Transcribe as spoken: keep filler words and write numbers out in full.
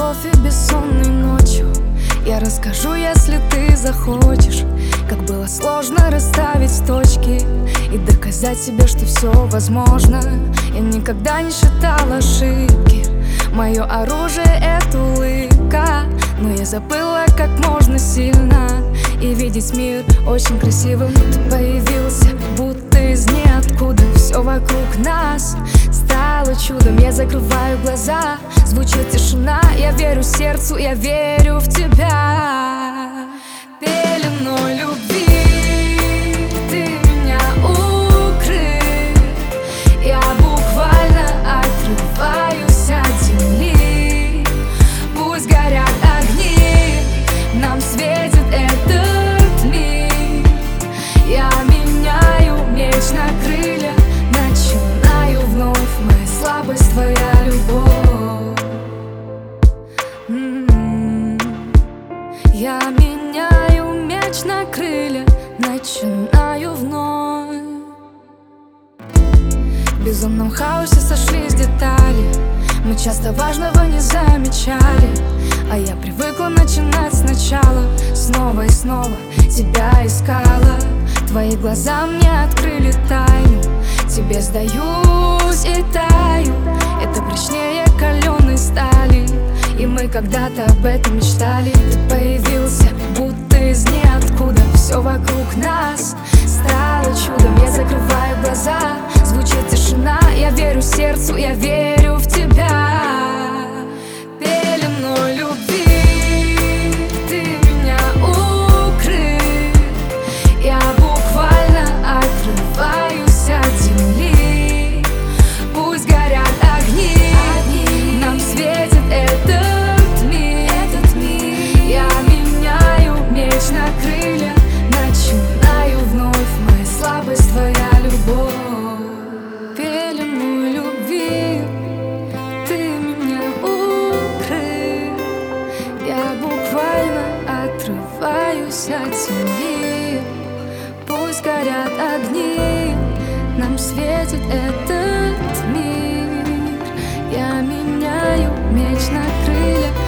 любовь и бессонной ночью я расскажу, если ты захочешь, как было сложно расставить точки и доказать себе, что все возможно. Я никогда не считала ошибки, мое оружие — это улыбка. Но я забыла, как можно сильно и видеть мир очень красивым. Ты появился, будто из ниоткуда. Все вокруг нас стало чудом. Я закрываю глаза, звучит тишина. Я верю сердцу, я верю в тебя. Пеленой любви ты меня укрыл. Я буквально отрываюсь от земли. Пусть горят огни, нам светит этот мир. Я меняю меч на крылья, начинаю вновь. Моя слабость — твоя любовь. М-м-м. Я меняю меч на крылья, начинаю вновь. В безумном хаосе сошлись детали, мы часто важного не замечали. А я привыкла начинать сначала, снова и снова тебя искала. Твои глаза мне открыли тайну, тебе сдаюсь и таю. Это прочнее каленой стали, и мы когда-то об этом мечтали. Ты появился, будто из ниоткуда. Все вокруг нас стало чудом. Я закрываю глаза, звучит тишина. Я верю сердцу, я верю в тебя. Пеленой любви ты меня укрыл. Я буквально отрываюсь от земли. Пусть горят огни, огни. Нам светит этот мир. этот мир. Я меняю меч на крылья, начинаю вновь. Моя слабость — твоя любовь. Пеленой любви ты меня укрыл. Я буквально отрываюсь от земли. Пусть горят огни, нам светит этот мир. Я меняю меч на крылья,